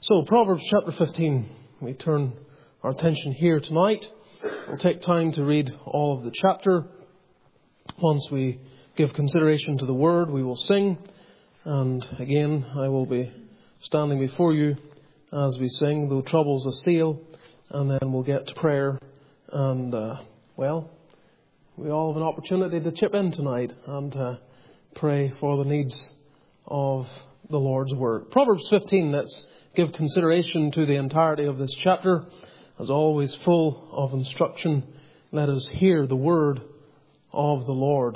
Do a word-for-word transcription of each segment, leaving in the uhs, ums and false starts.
So, Proverbs chapter fifteen, we turn our attention here tonight. We'll take time to read all of the chapter. Once we give consideration to the word, we will sing. And again, I will be standing before you as we sing, though troubles assail. And then we'll get to prayer. And, uh, well, we all have an opportunity to chip in tonight and uh, pray for the needs of the Lord's word. Proverbs fifteen, let's give consideration to the entirety of this chapter. As always, full of instruction, let us hear the word of the Lord.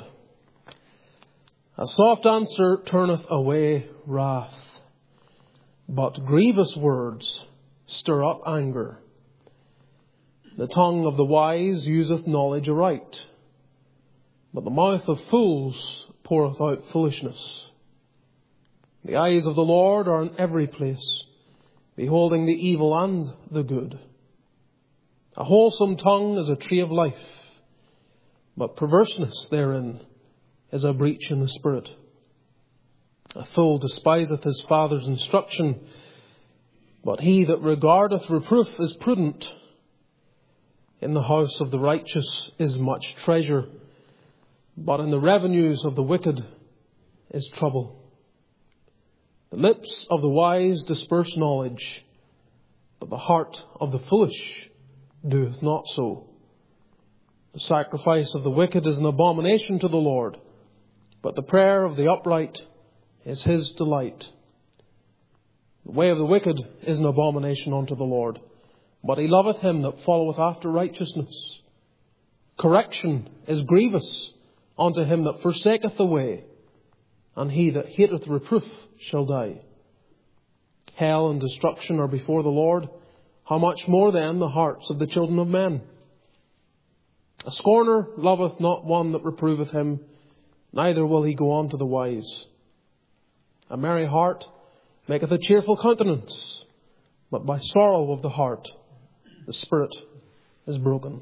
A soft answer turneth away wrath, but grievous words stir up anger. The tongue of the wise useth knowledge aright, but the mouth of fools poureth out foolishness. The eyes of the Lord are in every place, beholding the evil and the good. A wholesome tongue is a tree of life, but perverseness therein is a breach in the spirit. A fool despiseth his father's instruction, but he that regardeth reproof is prudent. In the house of the righteous is much treasure, but in the revenues of the wicked is trouble. The lips of the wise disperse knowledge, but the heart of the foolish doeth not so. The sacrifice of the wicked is an abomination to the Lord, but the prayer of the upright is his delight. The way of the wicked is an abomination unto the Lord, but he loveth him that followeth after righteousness. Correction is grievous unto him that forsaketh the way, and he that hateth reproof shall die. Hell and destruction are before the Lord. How much more then the hearts of the children of men? A scorner loveth not one that reproveth him, neither will he go on to the wise. A merry heart maketh a cheerful countenance, but by sorrow of the heart the spirit is broken.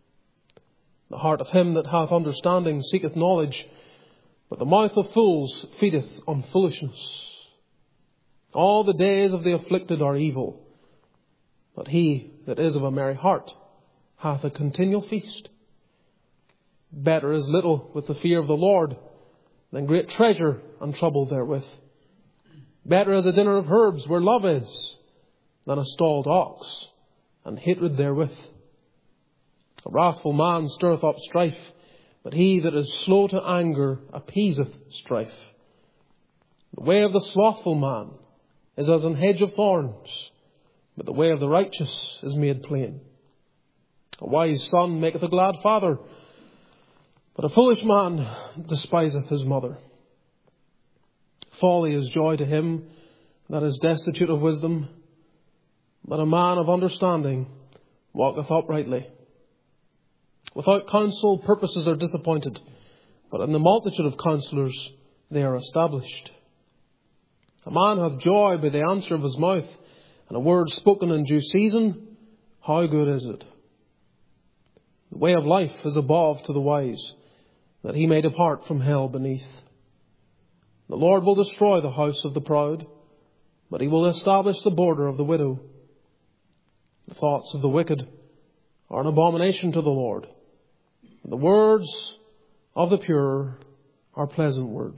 The heart of him that hath understanding seeketh knowledge, but the mouth of fools feedeth on foolishness. All the days of the afflicted are evil, but he that is of a merry heart hath a continual feast. Better is little with the fear of the Lord than great treasure and trouble therewith. Better is a dinner of herbs where love is than a stalled ox and hatred therewith. A wrathful man stirreth up strife, but he that is slow to anger appeaseth strife. The way of the slothful man is as an hedge of thorns, but the way of the righteous is made plain. A wise son maketh a glad father, but a foolish man despiseth his mother. Folly is joy to him that is destitute of wisdom, but a man of understanding walketh uprightly. Without counsel, purposes are disappointed, but in the multitude of counselors they are established. A man hath joy by the answer of his mouth, and a word spoken in due season, how good is it? The way of life is above to the wise, that he may depart from hell beneath. The Lord will destroy the house of the proud, but he will establish the border of the widow. The thoughts of the wicked are an abomination to the Lord. The words of the pure are pleasant words.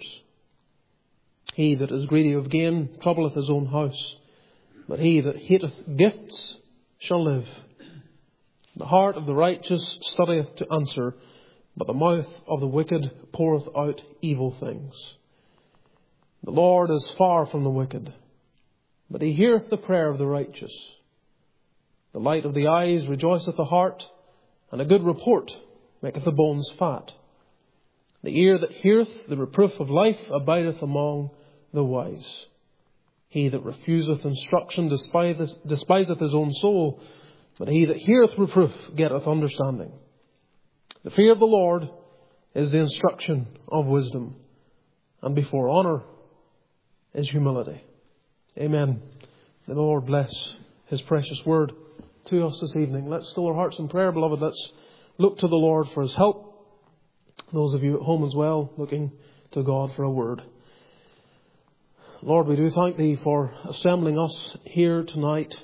He that is greedy of gain troubleth his own house, but he that hateth gifts shall live. The heart of the righteous studieth to answer, but the mouth of the wicked poureth out evil things. The Lord is far from the wicked, but he heareth the prayer of the righteous. The light of the eyes rejoiceth the heart, and a good report maketh the bones fat. The ear that heareth the reproof of life abideth among the wise. He that refuseth instruction despiseth, despiseth his own soul, but he that heareth reproof getteth understanding. The fear of the Lord is the instruction of wisdom, and before honour is humility. Amen. May the Lord bless his precious word to us this evening. Let's still our hearts in prayer, beloved. Let's look to the Lord for his help. Those of you at home as well, looking to God for a word. Lord, we do thank Thee for assembling us here tonight.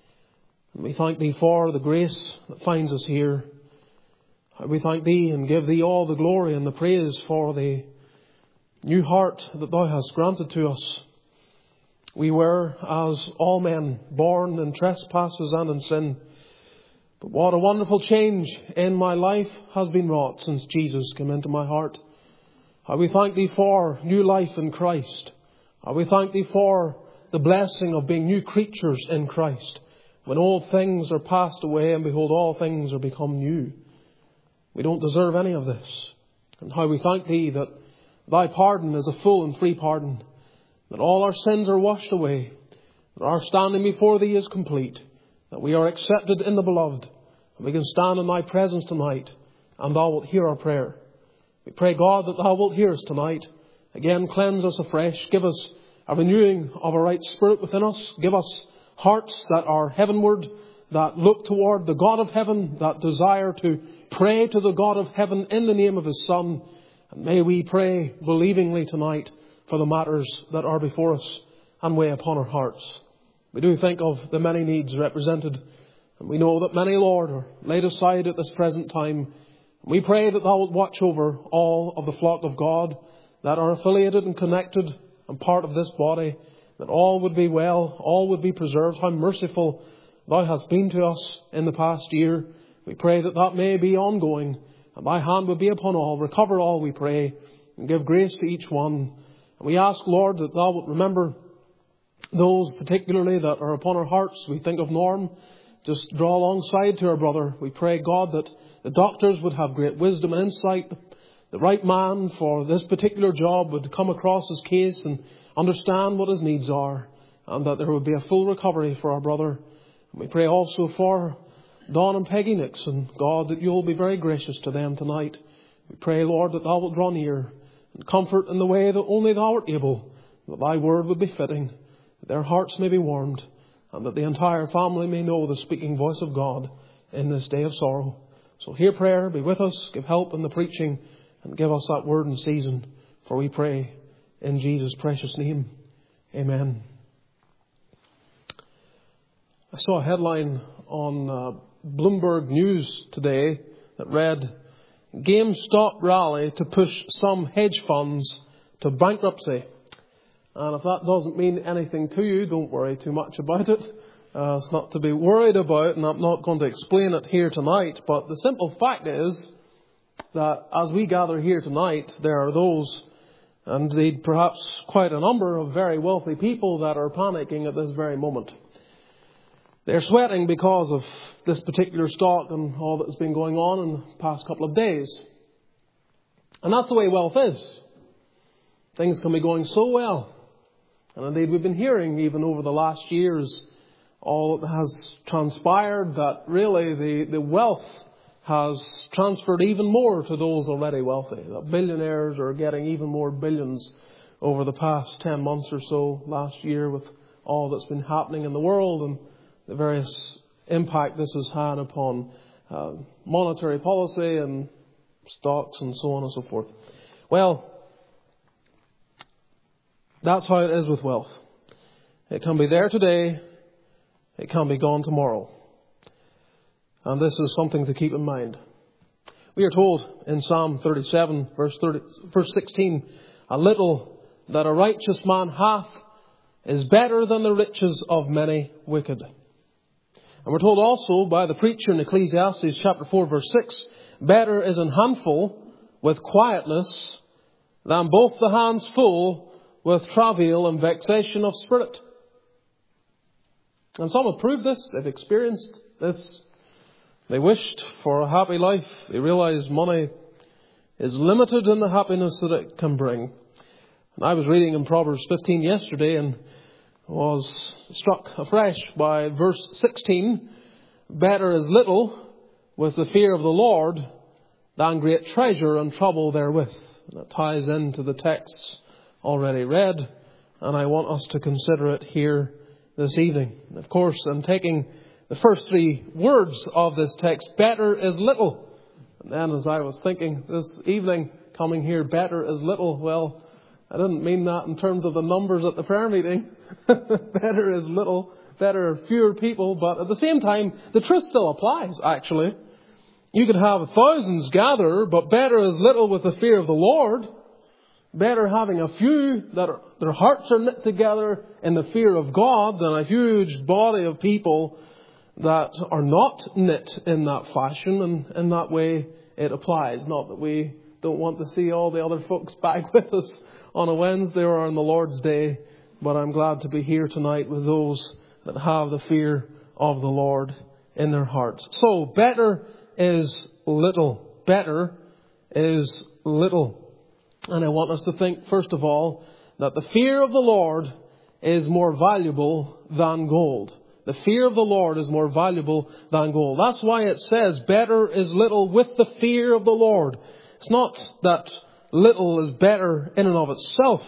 And we thank Thee for the grace that finds us here. We thank Thee and give Thee all the glory and the praise for the new heart that Thou hast granted to us. We were, as all men, born in trespasses and in sin. But what a wonderful change in my life has been wrought since Jesus came into my heart. We thank Thee for new life in Christ. We thank Thee for the blessing of being new creatures in Christ. When old things are passed away and behold, all things are become new. We don't deserve any of this. And how we thank Thee that Thy pardon is a full and free pardon. That all our sins are washed away. That our standing before Thee is complete. That we are accepted in the Beloved. And we can stand in Thy presence tonight. And Thou wilt hear our prayer. We pray, God, that Thou wilt hear us tonight. Again, cleanse us afresh. Give us a renewing of a right spirit within us. Give us hearts that are heavenward, that look toward the God of heaven, that desire to pray to the God of heaven in the name of His Son. And may we pray believingly tonight for the matters that are before us and weigh upon our hearts. We do think of the many needs represented, and we know that many, Lord, are laid aside at this present time. We pray that Thou wilt watch over all of the flock of God that are affiliated and connected and part of this body, that all would be well, all would be preserved. How merciful Thou hast been to us in the past year. We pray that that may be ongoing, and Thy hand would be upon all. Recover all, we pray, and give grace to each one. And we ask, Lord, that Thou wilt remember those particularly that are upon our hearts. We think of Norm. Just draw alongside to our brother. We pray, God, that the doctors would have great wisdom and insight. The right man for this particular job would come across his case and understand what his needs are, and that there would be a full recovery for our brother. And we pray also for Don and Peggy Nixon, God, that You'll be very gracious to them tonight. We pray, Lord, that Thou wilt draw near and comfort in the way that only Thou art able, that Thy word would be fitting, that their hearts may be warmed, and that the entire family may know the speaking voice of God in this day of sorrow. So hear prayer, be with us, give help in the preaching, and give us that word in season. For we pray in Jesus' precious name. Amen. I saw a headline on uh, Bloomberg News today that read, GameStop rally to push some hedge funds to bankruptcy. And if that doesn't mean anything to you, don't worry too much about it. Uh, it's not to be worried about, and I'm not going to explain it here tonight. But the simple fact is that as we gather here tonight, there are those, and indeed perhaps quite a number of very wealthy people that are panicking at this very moment. They're sweating because of this particular stock and all that's been going on in the past couple of days. And that's the way wealth is. Things can be going so well. And indeed we've been hearing even over the last years all that has transpired, that really the, the wealth has transferred even more to those already wealthy. That billionaires are getting even more billions over the past ten months or so last year with all that's been happening in the world and the various impact this has had upon uh, monetary policy and stocks and so on and so forth. Well, that's how it is with wealth. It can be there today. It can be gone tomorrow. And this is something to keep in mind. We are told in Psalm thirty-seven, verse, thirty, verse sixteen, a little that a righteous man hath is better than the riches of many wicked. And we're told also by the preacher in Ecclesiastes chapter four, verse six, better is an handful with quietness than both the hands full with travail and vexation of spirit. And some have proved this. They've experienced this. They wished for a happy life. They realized money is limited in the happiness that it can bring. And I was reading in Proverbs fifteen yesterday and was struck afresh by verse sixteen. Better is little with the fear of the Lord than great treasure and trouble therewith. And that ties into the texts already read. And I want us to consider it here this evening. And of course, I'm taking the first three words of this text, better is little. And then as I was thinking this evening, coming here, better is little, well, I didn't mean that in terms of the numbers at the prayer meeting. Better is little, better fewer people. But at the same time, the truth still applies, actually. You could have thousands gather, but better is little with the fear of the Lord. Better having a few that are, their hearts are knit together in the fear of God than a huge body of people that are not knit in that fashion. And in that way, it applies. Not that we don't want to see all the other folks back with us on a Wednesday or on the Lord's Day, but I'm glad to be here tonight with those that have the fear of the Lord in their hearts. So, better is little. Better is little. And I want us to think, first of all, that the fear of the Lord is more valuable than gold. The fear of the Lord is more valuable than gold. That's why it says, better is little with the fear of the Lord. It's not that little is better in and of itself,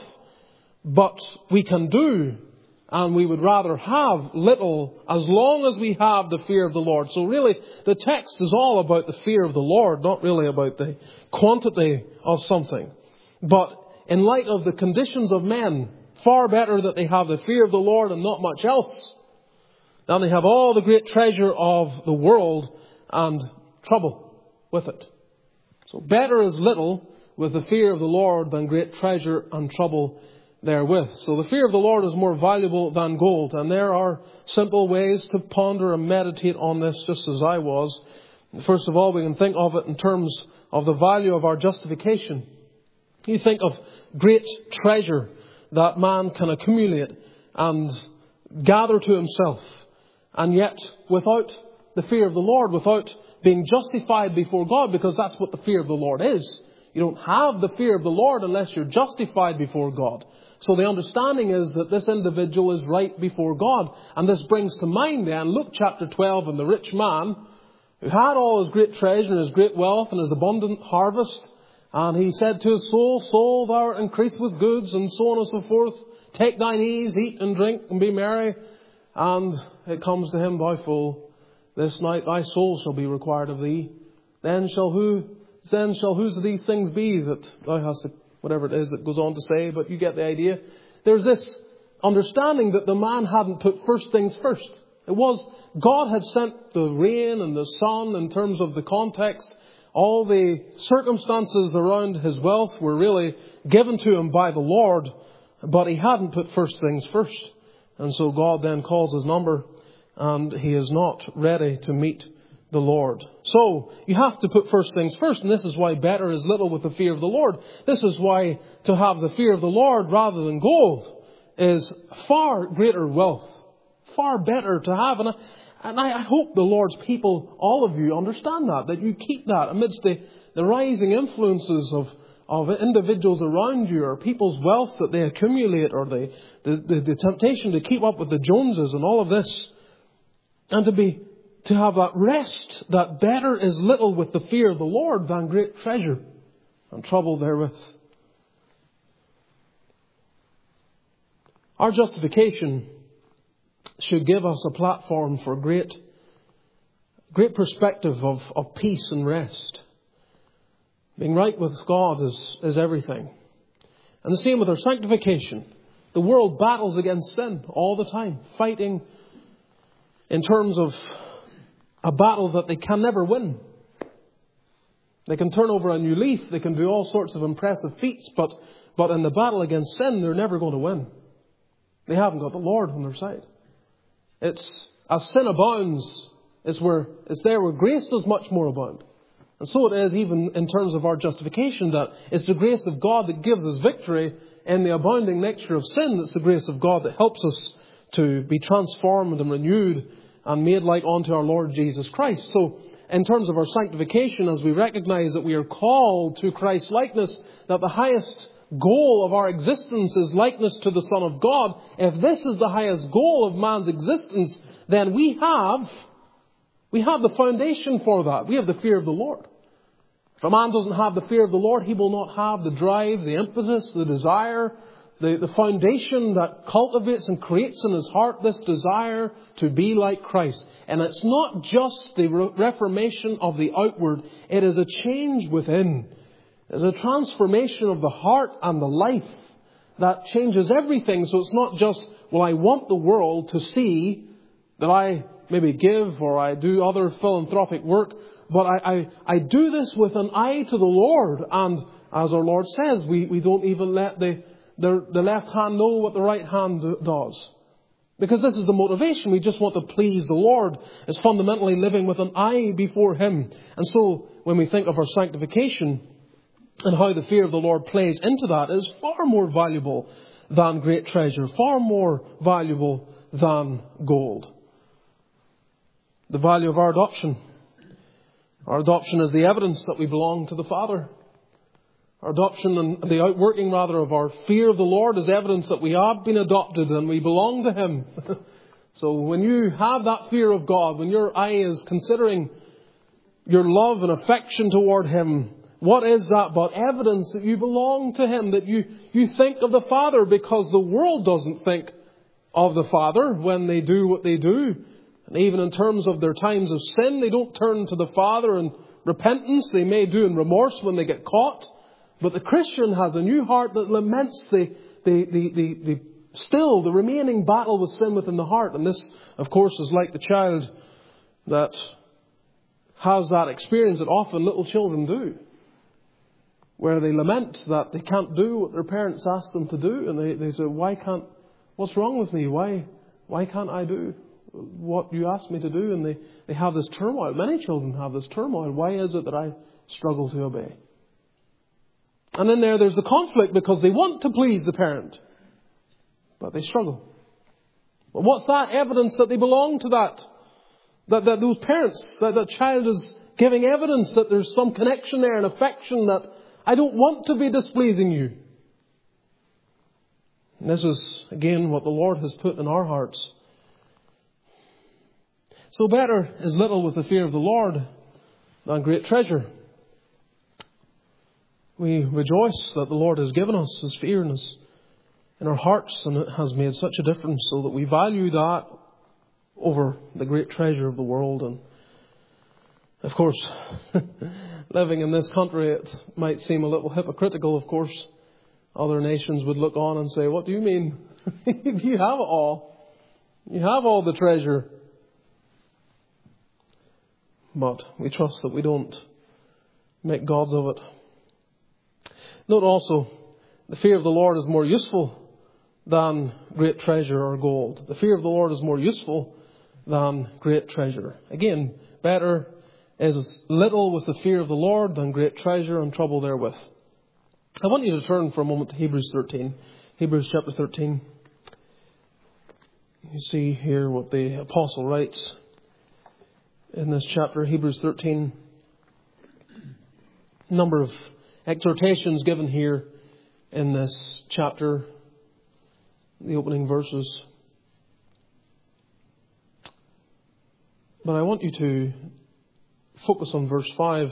but we can do, and we would rather have little as long as we have the fear of the Lord. So really, the text is all about the fear of the Lord, not really about the quantity of something. But in light of the conditions of men, far better that they have the fear of the Lord and not much else than they have all the great treasure of the world and trouble with it. So better is little with the fear of the Lord than great treasure and trouble therewith. So the fear of the Lord is more valuable than gold. And there are simple ways to ponder and meditate on this, just as I was. First of all, we can think of it in terms of the value of our justification. You think of great treasure that man can accumulate and gather to himself. And yet, without the fear of the Lord, without being justified before God, because that's what the fear of the Lord is. You don't have the fear of the Lord unless you're justified before God. So the understanding is that this individual is right before God. And this brings to mind then Luke chapter twelve and the rich man who had all his great treasure and his great wealth and his abundant harvest. And he said to his soul, soul, thou art increased with goods, and so on and so forth. Take thine ease, eat and drink, and be merry. And it comes to him, thou fool, this night thy soul shall be required of thee. Then shall who, then shall whose of these things be that thou hast, to, whatever it is it goes on to say, but you get the idea. There's this understanding that the man hadn't put first things first. It was, God had sent the rain and the sun in terms of the context. All the circumstances around his wealth were really given to him by the Lord, but he hadn't put first things first. And so God then calls his number, and he is not ready to meet the Lord. So you have to put first things first, and this is why better is little with the fear of the Lord. This is why to have the fear of the Lord rather than gold is far greater wealth, far better to have. And I, And I hope the Lord's people, all of you, understand that, that you keep that amidst the, the rising influences of, of individuals around you, or people's wealth that they accumulate, or the, the, the, the temptation to keep up with the Joneses and all of this. And to be to have that rest, that better is little with the fear of the Lord than great treasure and trouble therewith. Our justification should give us a platform for great, great perspective of, of peace and rest. Being right with God is, is everything. And the same with our sanctification. The world battles against sin all the time, fighting in terms of a battle that they can never win. They can turn over a new leaf, they can do all sorts of impressive feats, but, but in the battle against sin, they're never going to win. They haven't got the Lord on their side. It's as sin abounds, it's where it's there where grace does much more abound. And so it is even in terms of our justification, that it's the grace of God that gives us victory in the abounding nature of sin. It's the grace of God that helps us to be transformed and renewed and made like unto our Lord Jesus Christ. So in terms of our sanctification, as we recognize that we are called to Christ's likeness, that the highest goal of our existence is likeness to the Son of God. If this is the highest goal of man's existence, then we have, we have the foundation for that. We have the fear of the Lord. If a man doesn't have the fear of the Lord, he will not have the drive, the impetus, the desire, the, the foundation that cultivates and creates in his heart this desire to be like Christ. And it's not just the reformation of the outward, it is a change within. It's a transformation of the heart and the life that changes everything. So it's not just, well, I want the world to see that I maybe give or I do other philanthropic work, but I, I, I do this with an eye to the Lord. And as our Lord says, we, we don't even let the, the, the left hand know what the right hand does. Because this is the motivation. We just want to please the Lord. It's fundamentally living with an eye before Him. And so when we think of our sanctification and how the fear of the Lord plays into that, is far more valuable than great treasure, far more valuable than gold. The value of our adoption. Our adoption is the evidence that we belong to the Father. Our adoption and the outworking rather of our fear of the Lord is evidence that we have been adopted and we belong to Him. So when you have that fear of God, when your eye is considering your love and affection toward Him, what is that but evidence that you belong to Him, that you, you think of the Father, because the world doesn't think of the Father when they do what they do. And even in terms of their times of sin, they don't turn to the Father in repentance. They may do in remorse when they get caught. But the Christian has a new heart that laments the, the, the, the, the still the remaining battle with sin within the heart. And this, of course, is like the child that has that experience that often little children do, where they lament that they can't do what their parents ask them to do. And they, they say, why can't, what's wrong with me? Why, why can't I do what you asked me to do? And they, they have this turmoil. Many children have this turmoil. Why is it that I struggle to obey? And in there, there's a conflict because they want to please the parent, but they struggle. But what's that evidence that they belong to that? That, that those parents, that that child is giving evidence that there's some connection there, an affection that I don't want to be displeasing you. And this is, again, what the Lord has put in our hearts. So better is little with the fear of the Lord than great treasure. We rejoice that the Lord has given us His fear in us, in our hearts, and it has made such a difference, so that we value that over the great treasure of the world. And of course, living in this country, it might seem a little hypocritical, of course. Other nations would look on and say, what do you mean? You have it all. You have all the treasure. But we trust that we don't make gods of it. Note also, the fear of the Lord is more useful than great treasure or gold. The fear of the Lord is more useful than great treasure. Again, better is little with the fear of the Lord than great treasure and trouble therewith. I want you to turn for a moment to Hebrews thirteen. Hebrews chapter thirteen. You see here what the apostle writes in this chapter, Hebrews thirteen. A number of exhortations given here in this chapter, the opening verses. But I want you to focus on verse five.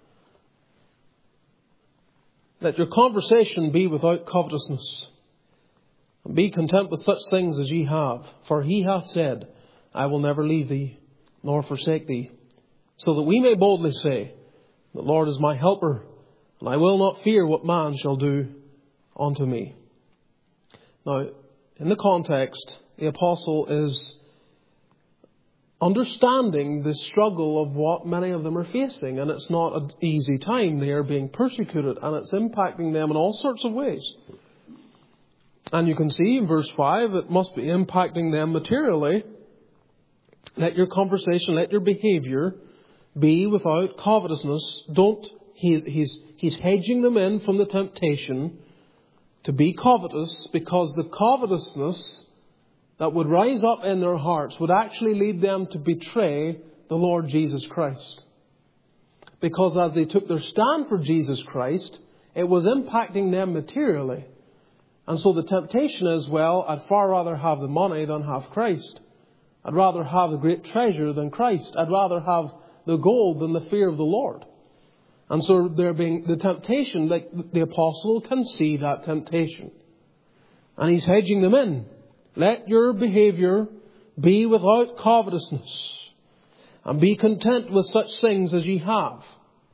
Let your conversation be without covetousness, and be content with such things as ye have. For He hath said, I will never leave thee, nor forsake thee. So that we may boldly say, the Lord is my helper, and I will not fear what man shall do unto me. Now, in the context, the apostle is understanding the struggle of what many of them are facing. And it's not an easy time. They are being persecuted, and it's impacting them in all sorts of ways. And you can see in verse five, it must be impacting them materially. Let your conversation, let your behaviour be without covetousness. Don't, he's, he's, he's hedging them in from the temptation to be covetous, because the covetousness that would rise up in their hearts would actually lead them to betray the Lord Jesus Christ. Because as they took their stand for Jesus Christ, it was impacting them materially. And so the temptation is, well, I'd far rather have the money than have Christ. I'd rather have the great treasure than Christ. I'd rather have the gold than the fear of the Lord. And so there being the temptation, like the apostle can see that temptation. And he's hedging them in. Let your behaviour be without covetousness, and be content with such things as ye have.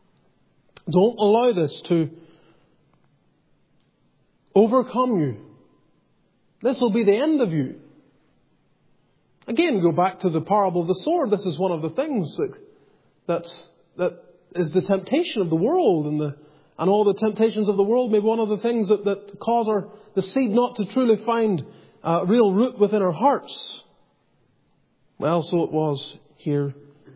Don't allow this to overcome you. This will be the end of you. Again, go back to the parable of the sword. This is one of the things that that, that is the temptation of the world, and the and all the temptations of the world may be one of the things that, that cause our the seed not to truly find uh, real root within our hearts. Well, so it was here.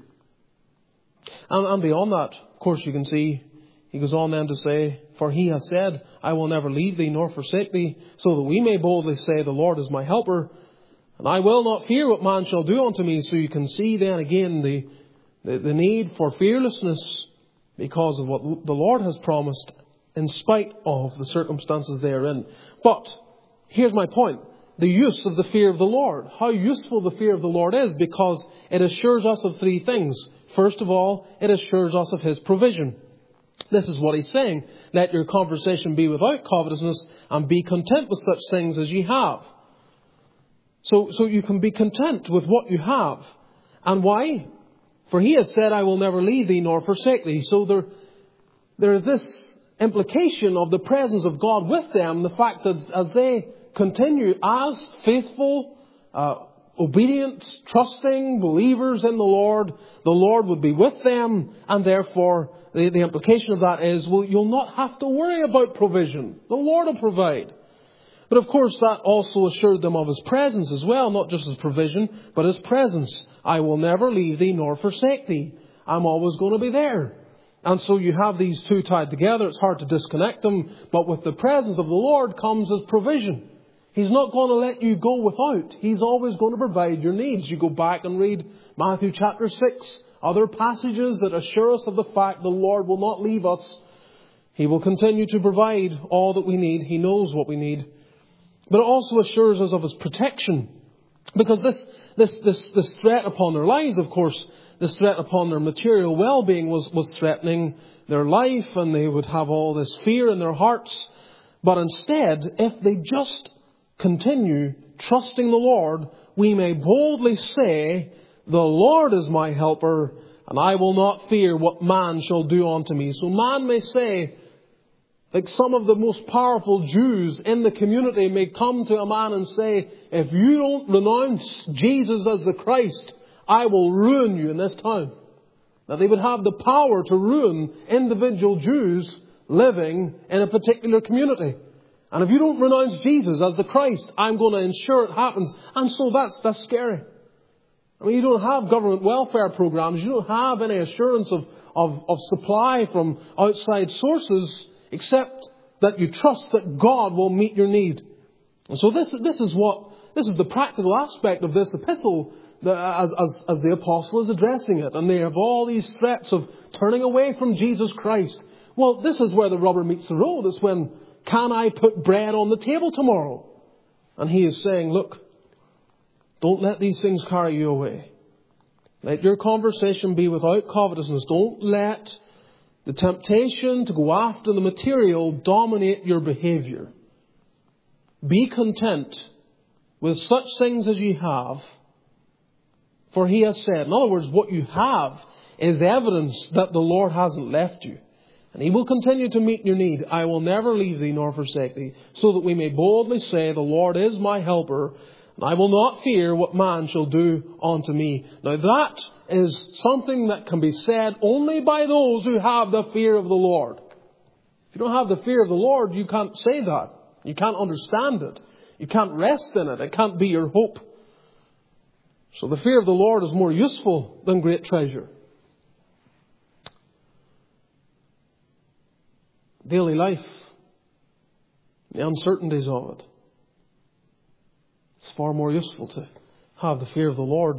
And, and beyond that, of course, you can see, he goes on then to say, for he hath said, I will never leave thee nor forsake thee, so that we may boldly say, the Lord is my helper, and I will not fear what man shall do unto me. So you can see then again the, the, the need for fearlessness because of what the Lord has promised in spite of the circumstances they are in. But here's my point. The use of the fear of the Lord. How useful the fear of the Lord is, because it assures us of three things. First of all, it assures us of His provision. This is what He's saying. Let your conversation be without covetousness, and be content with such things as ye have. So, so you can be content with what you have. And why? For He has said, I will never leave thee nor forsake thee. So there, there is this implication of the presence of God with them. The fact that as they continue as faithful, uh, obedient, trusting believers in the Lord, the Lord would be with them. And therefore, the, the implication of that is, well, you'll not have to worry about provision. The Lord will provide. But of course, that also assured them of His presence as well, not just His provision, but His presence. I will never leave thee nor forsake thee. I'm always going to be there. And so you have these two tied together. It's hard to disconnect them. But with the presence of the Lord comes His provision. He's not going to let you go without. He's always going to provide your needs. You go back and read Matthew chapter six, other passages that assure us of the fact the Lord will not leave us. He will continue to provide all that we need. He knows what we need. But it also assures us of His protection. Because this, this, this, this threat upon their lives, of course, this threat upon their material well-being was, was threatening their life, and they would have all this fear in their hearts. But instead, if they just continue trusting the Lord, we may boldly say, the Lord is my helper, and I will not fear what man shall do unto me. So man may say, like some of the most powerful Jews in the community may come to a man and say, if you don't renounce Jesus as the Christ, I will ruin you in this town. Now they would have the power to ruin individual Jews living in a particular community. And if you don't renounce Jesus as the Christ, I'm going to ensure it happens. And so that's, that's scary. I mean, you don't have government welfare programs. You don't have any assurance of, of, of supply from outside sources, except that you trust that God will meet your need. And so this, this is what, this is the practical aspect of this epistle as, as, as the apostle is addressing it. And they have all these threats of turning away from Jesus Christ. Well, this is where the rubber meets the road. It's when, can I put bread on the table tomorrow? And he is saying, look, don't let these things carry you away. Let your conversation be without covetousness. Don't let the temptation to go after the material dominate your behavior. Be content with such things as you have, for He has said. In other words, what you have is evidence that the Lord hasn't left you. And He will continue to meet your need. I will never leave thee nor forsake thee, so that we may boldly say, the Lord is my helper, and I will not fear what man shall do unto me. Now that is something that can be said only by those who have the fear of the Lord. If you don't have the fear of the Lord, you can't say that. You can't understand it. You can't rest in it. It can't be your hope. So the fear of the Lord is more useful than great treasure. Daily life, the uncertainties of it, it's far more useful to have the fear of the Lord.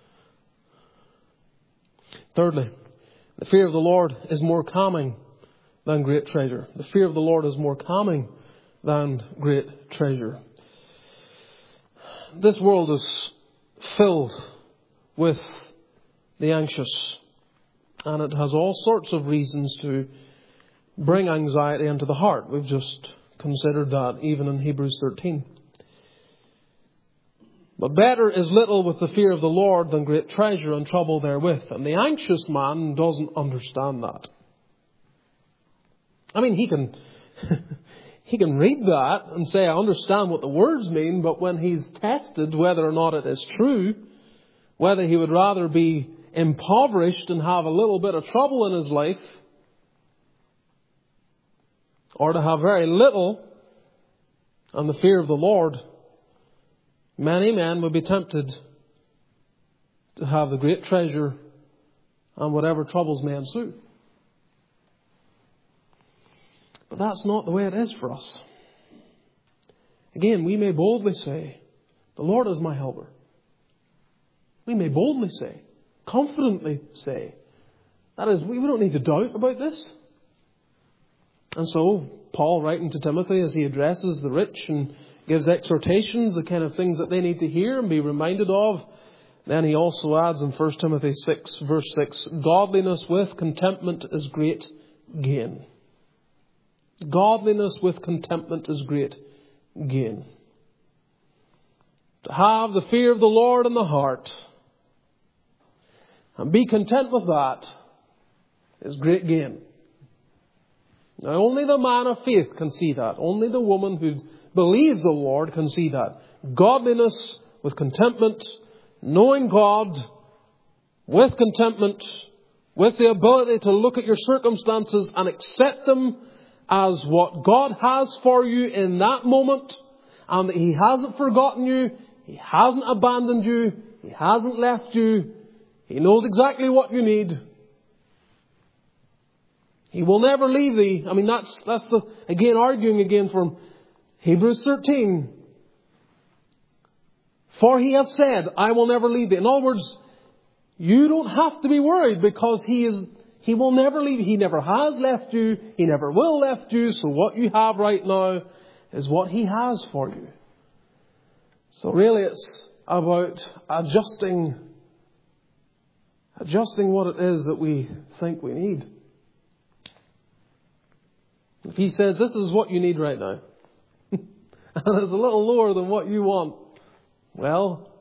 Thirdly, the fear of the Lord is more calming than great treasure. The fear of the Lord is more calming than great treasure. This world is filled with the anxious, and it has all sorts of reasons to bring anxiety into the heart. We've just considered that even in Hebrews thirteen. But better is little with the fear of the Lord than great treasure and trouble therewith. And the anxious man doesn't understand that. I mean, he can he can read that and say, I understand what the words mean, but when he's tested whether or not it is true, whether he would rather be impoverished and have a little bit of trouble in his life, or to have very little and the fear of the Lord, many men would be tempted to have the great treasure and whatever troubles may ensue. But that's not the way it is for us. Again, we may boldly say, the Lord is my helper. We may boldly say, confidently say, that is, we don't need to doubt about this. And so, Paul, writing to Timothy as he addresses the rich and gives exhortations, the kind of things that they need to hear and be reminded of, then he also adds in First Timothy six, verse six, godliness with contentment is great gain. Godliness with contentment is great gain. To have the fear of the Lord in the heart and be content with that is great gain. Now, only the man of faith can see that. Only the woman who believes the Lord can see that. Godliness with contentment, knowing God with contentment, with the ability to look at your circumstances and accept them as what God has for you in that moment, and that He hasn't forgotten you, He hasn't abandoned you, He hasn't left you, He knows exactly what you need. He will never leave thee. I mean, that's, that's the, again, arguing again from Hebrews thirteen. For He hath said, I will never leave thee. In other words, you don't have to be worried because He is, He will never leave you. He never has left you. He never will left you. So what you have right now is what He has for you. So really it's about adjusting, adjusting what it is that we think we need. If He says, this is what you need right now, and it's a little lower than what you want, well,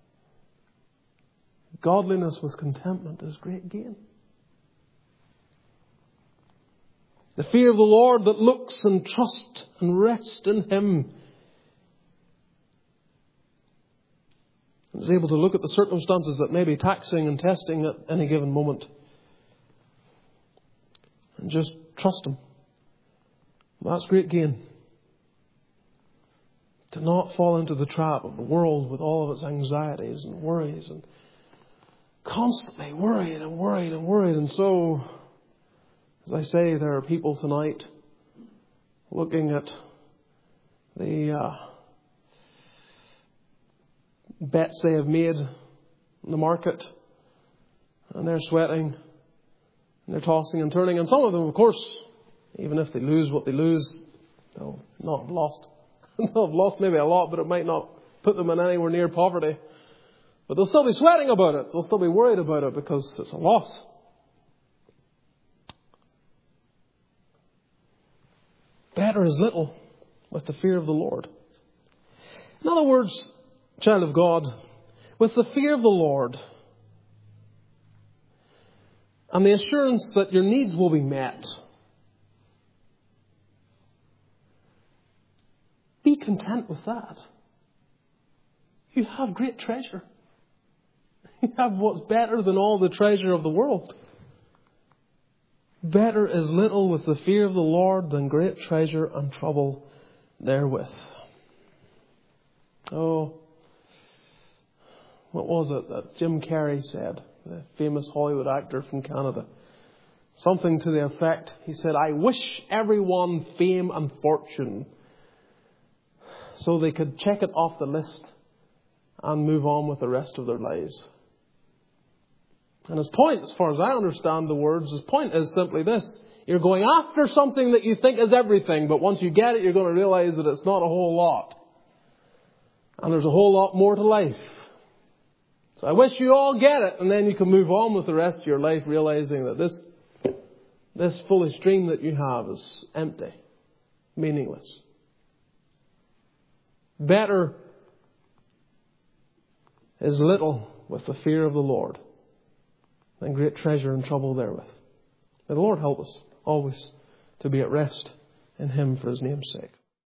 godliness with contentment is great gain. The fear of the Lord that looks and trusts and rests in Him and is able to look at the circumstances that may be taxing and testing at any given moment and just trust Him. That's great gain. To not fall into the trap of the world with all of its anxieties and worries and constantly worried and worried and worried. And so, as I say, there are people tonight looking at the uh, bets they have made in the market, and they're sweating and they're tossing and turning. And some of them, of course, even if they lose what they lose, they'll not have lost. They'll have lost maybe a lot, but it might not put them in anywhere near poverty. But they'll still be sweating about it. They'll still be worried about it because it's a loss. Better is little with the fear of the Lord. In other words, child of God, with the fear of the Lord and the assurance that your needs will be met, be content with that. You have great treasure. You have what's better than all the treasure of the world. Better is little with the fear of the Lord than great treasure and trouble therewith. Oh, what was it that Jim Carrey said, the famous Hollywood actor from Canada? Something to the effect, he said, I wish everyone fame and fortune so they could check it off the list and move on with the rest of their lives. And his point, as far as I understand the words, his point is simply this. You're going after something that you think is everything, but once you get it, you're going to realize that it's not a whole lot. And there's a whole lot more to life. So I wish you all get it, and then you can move on with the rest of your life realizing that this, this foolish dream that you have is empty, meaningless. Better is little with the fear of the Lord than great treasure and trouble therewith. May the Lord help us always to be at rest in Him for His name's sake.